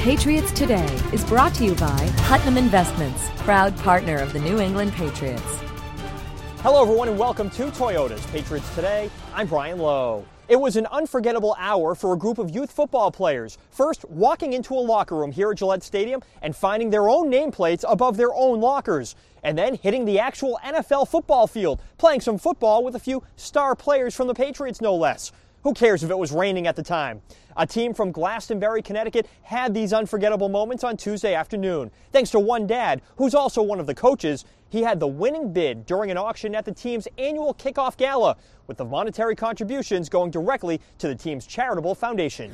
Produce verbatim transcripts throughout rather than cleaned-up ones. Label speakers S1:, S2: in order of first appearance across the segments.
S1: Patriots Today is brought to you by Putnam Investments, proud partner of the New England Patriots.
S2: Hello, everyone, and welcome to Toyota's Patriots Today. I'm Brian Lowe. It was an unforgettable hour for a group of youth football players. First, walking into a locker room here at Gillette Stadium and finding their own nameplates above their own lockers. And then hitting the actual N F L football field, playing some football with a few star players from the Patriots, no less. Who cares if it was raining at the time? A team from Glastonbury, Connecticut had these unforgettable moments on Tuesday afternoon. Thanks to one dad, who's also one of the coaches. He had the winning bid during an auction at the team's annual kickoff gala, with the monetary contributions going directly to the team's charitable foundation.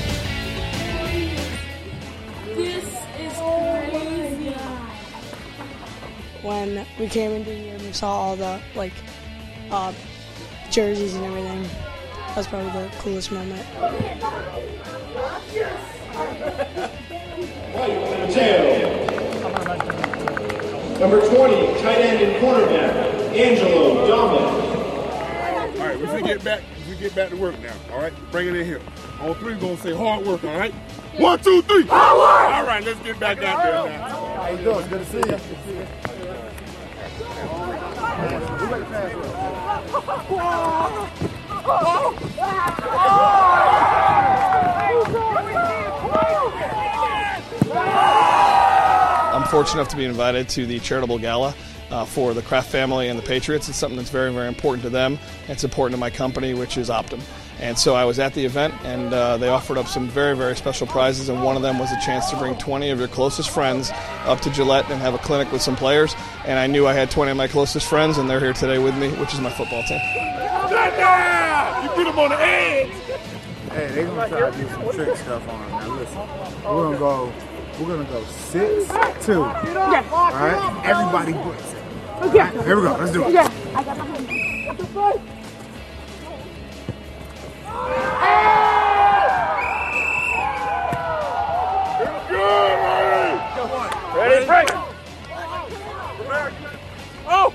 S3: This is crazy.
S4: When we came into here and we saw all the, like, uh, jerseys and everything, that was probably the coolest moment.
S5: Number twenty, tight end and cornerback, Angelo Dominic.
S6: All right, we get back. We get back to work now. All right, bring it in here. All three gonna say hard work. All right. One, two, three. Hard work. All right, let's get back out there now.
S7: How you doing? Good to see you.
S8: I'm fortunate enough to be invited to the charitable gala uh, for the Kraft family and the Patriots. It's something that's very, very important to them. It's important to my company, which is Optum. And so I was at the event, and uh, they offered up some very, very special prizes, and one of them was a chance to bring twenty of your closest friends up to Gillette and have a clinic with some players. And I knew I had twenty of my closest friends, and they're here today with me, which is my football team.
S6: You put them on the edge.
S7: Hey, they're going to try to do some trick stuff on them. Now listen, we're going to go, we're going to go six, two.
S3: Yeah.
S7: All right? Everybody breaks it.
S3: Okay.
S7: Right? Here we go. Let's do it.
S3: Yeah. I got my hand.
S6: Ready, break! Oh!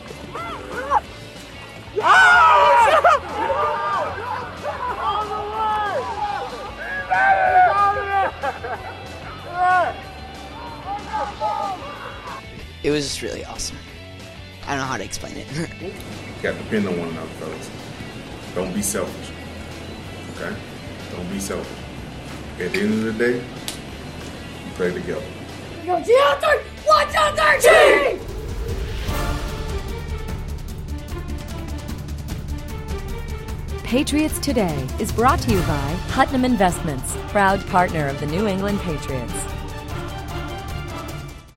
S9: It was just really awesome. I don't know how to explain it.
S6: You got to depend on one another, fellas. Don't be selfish. Okay? Don't be selfish. At the end of the day, you play together.
S3: One, two, three! One, two, three! Team!
S1: Patriots Today is brought to you by Putnam Investments, proud partner of the New England Patriots.